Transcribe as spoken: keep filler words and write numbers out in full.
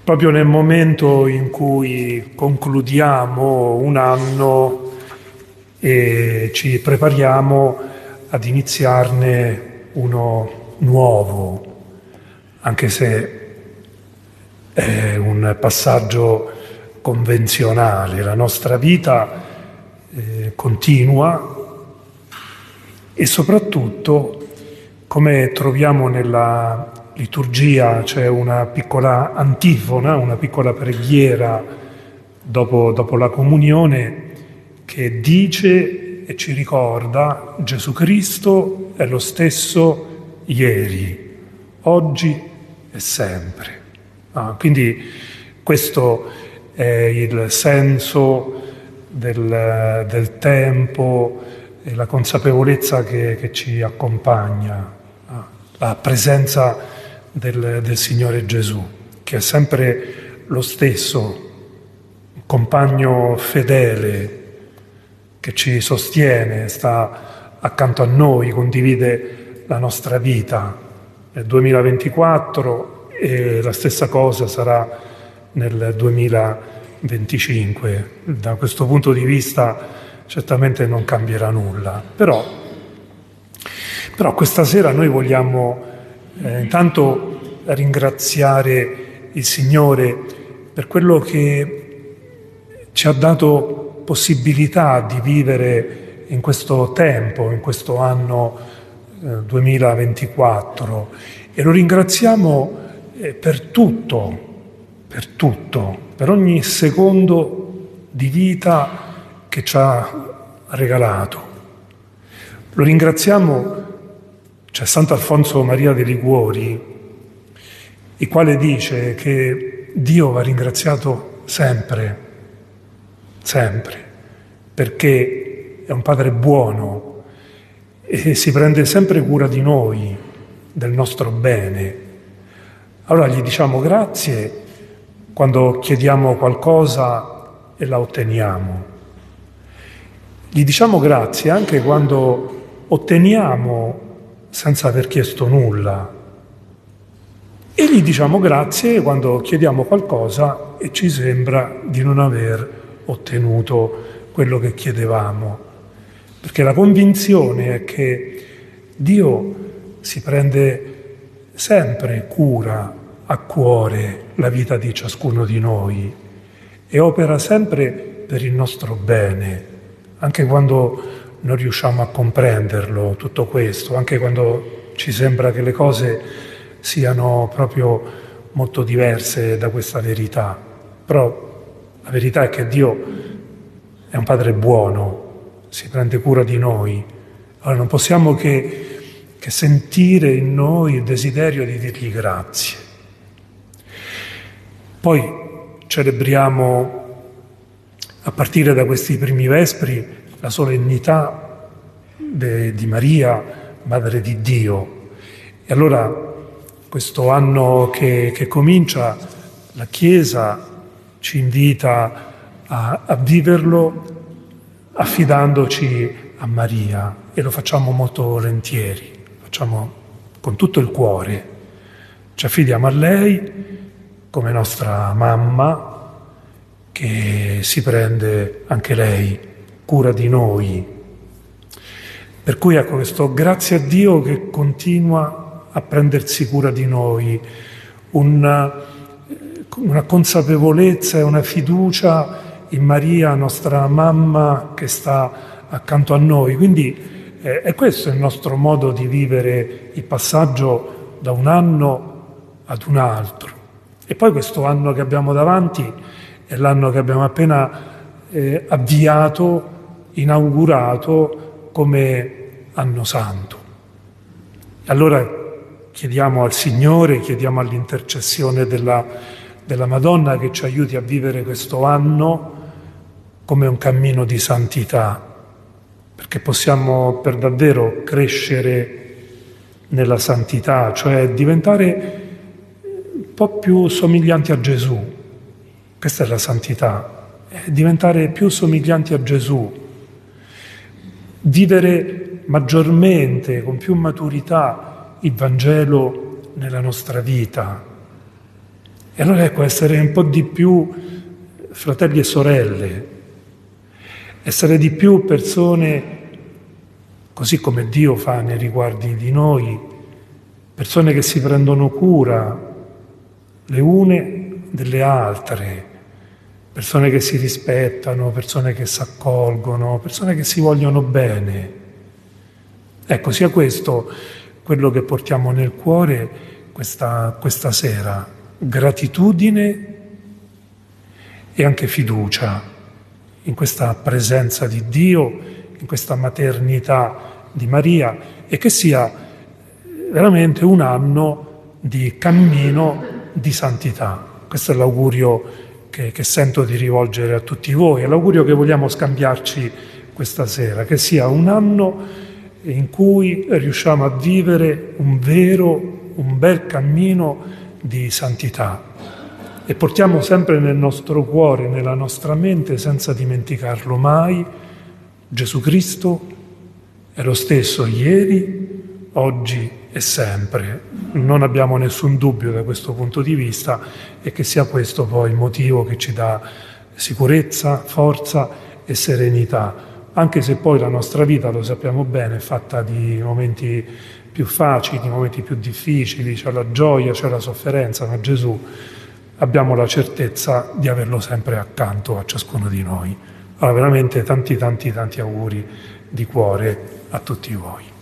proprio nel momento in cui concludiamo un anno e ci prepariamo ad iniziarne uno nuovo, anche se è un passaggio convenzionale. La nostra vita eh, continua e soprattutto, come troviamo nella liturgia, c'è una piccola antifona, una piccola preghiera dopo, dopo la comunione che dice e ci ricorda: Gesù Cristo è lo stesso ieri, oggi e sempre. Ah, quindi questo è il senso del, del tempo e la consapevolezza che, che ci accompagna, ah, la presenza del, del Signore Gesù, che è sempre lo stesso, un compagno fedele che ci sostiene, sta accanto a noi, condivide la nostra vita nel duemilaventiquattro e la stessa cosa sarà nel duemilaventicinque. Da questo punto di vista certamente non cambierà nulla, però, però questa sera noi vogliamo eh, intanto ringraziare il Signore per quello che ci ha dato possibilità di vivere in questo tempo, in questo anno eh, duemilaventiquattro, e lo ringraziamo eh, per tutto, per tutto, per ogni secondo di vita che ci ha regalato. Lo ringraziamo, c'è Sant'Alfonso Maria de Liguori, il quale dice che Dio va ringraziato sempre, sempre, perché è un Padre buono e si prende sempre cura di noi, del nostro bene. Allora gli diciamo grazie quando chiediamo qualcosa e la otteniamo. Gli diciamo grazie anche quando otteniamo senza aver chiesto nulla. E gli diciamo grazie quando chiediamo qualcosa e ci sembra di non aver ottenuto quello che chiedevamo. Perché la convinzione è che Dio si prende sempre cura, a cuore, la vita di ciascuno di noi e opera sempre per il nostro bene. Anche quando non riusciamo a comprenderlo, tutto questo, anche quando ci sembra che le cose siano proprio molto diverse da questa verità. Però la verità è che Dio è un Padre buono, si prende cura di noi. Allora non possiamo che, che sentire in noi il desiderio di dirgli grazie. Poi celebriamo, a partire da questi primi vespri, la solennità de, di Maria, Madre di Dio. E allora questo anno che, che comincia, la Chiesa ci invita a, a viverlo affidandoci a Maria, e lo facciamo molto volentieri, lo facciamo con tutto il cuore. Ci affidiamo a lei come nostra mamma, che si prende anche lei cura di noi. Per cui ecco, questo grazie a Dio che continua a prendersi cura di noi, una, una consapevolezza e una fiducia in Maria, nostra mamma, che sta accanto a noi. Quindi eh, è questo il nostro modo di vivere il passaggio da un anno ad un altro. E poi questo anno che abbiamo davanti è l'anno che abbiamo appena eh, avviato, inaugurato come anno santo. Allora chiediamo al Signore, chiediamo all'intercessione della, della Madonna che ci aiuti a vivere questo anno come un cammino di santità, perché possiamo per davvero crescere nella santità, cioè diventare un po' più somiglianti a Gesù. Questa è la santità, è diventare più somiglianti a Gesù, vivere maggiormente, con più maturità, il Vangelo nella nostra vita. E allora ecco, essere un po' di più fratelli e sorelle, essere di più persone, così come Dio fa nei riguardi di noi, persone che si prendono cura le une delle altre, persone che si rispettano, persone che si accolgono, persone che si vogliono bene. Ecco, sia questo quello che portiamo nel cuore questa, questa sera, gratitudine e anche fiducia in questa presenza di Dio, in questa maternità di Maria, e che sia veramente un anno di cammino di santità. Questo è l'augurio che, che sento di rivolgere a tutti voi, è l'augurio che vogliamo scambiarci questa sera, che sia un anno in cui riusciamo a vivere un vero, un bel cammino di santità e portiamo sempre nel nostro cuore, nella nostra mente, senza dimenticarlo mai, Gesù Cristo è lo stesso ieri, oggi e sempre. Non abbiamo nessun dubbio da questo punto di vista, e che sia questo poi il motivo che ci dà sicurezza, forza e serenità. Anche se poi la nostra vita, lo sappiamo bene, è fatta di momenti più facili, di momenti più difficili, c'è la gioia, c'è la sofferenza, ma Gesù abbiamo la certezza di averlo sempre accanto a ciascuno di noi. Allora veramente tanti tanti tanti auguri di cuore a tutti voi.